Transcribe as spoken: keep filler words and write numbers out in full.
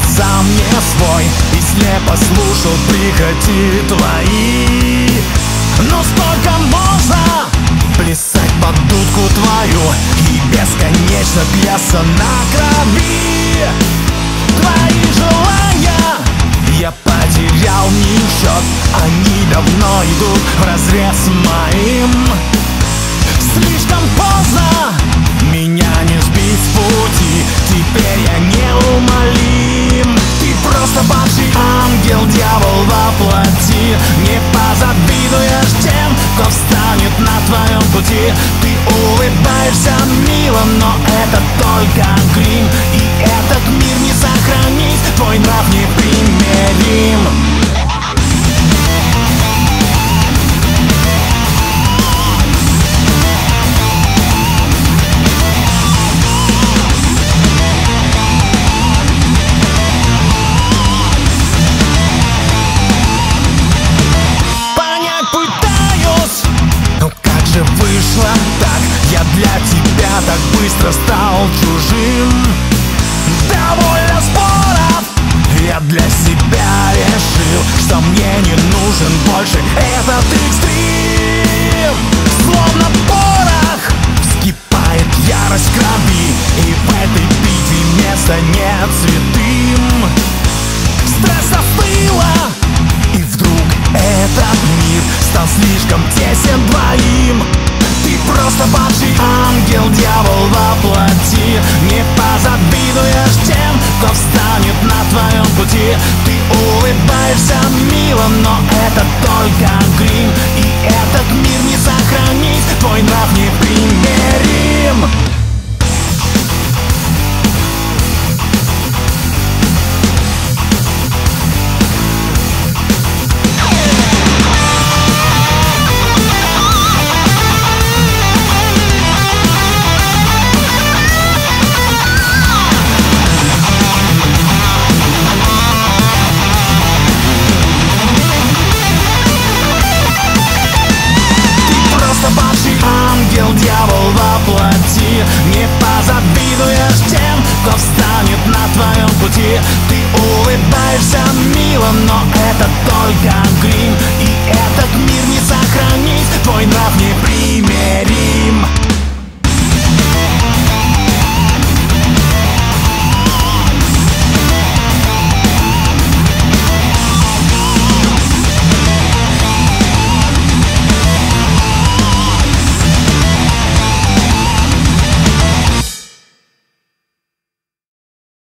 сам не свой и слепо слушал прихоти твои. Но сколько можно плясать под дудку твою и бесконечно пьяса на крови? Твои желания я потерял в них счет, они давно идут вразрез с моим. Слишком поздно, меня не сбить с пути, теперь я неумолим. Ты просто падший ангел, дьявол воплоти. Не позавидуешь тем, кто встанет на твоем пути. Ты улыбаешься мило, но это только грим, и этот мир не сохранить, твой нрав непримирим. Вышло так, я для тебя так быстро стал чужим. Довольно споров, я для себя решил, что мне не нужен больше этот экстрим. Словно порох вскипает ярость крови, и в этой битве места нет святым. Стресс остыло, и вдруг этот мир стал слишком тесен двоим. Ты просто падший ангел, дьявол воплоти. Не позавидуешь тем, кто встанет на твоем пути. Ты улыбаешься мило, но это только грим, и этот мир не сохранить, твой нрав непримирим. Дьявол воплоти. Не позавидуешь тем, кто встанет на твоем пути. Ты улыбаешься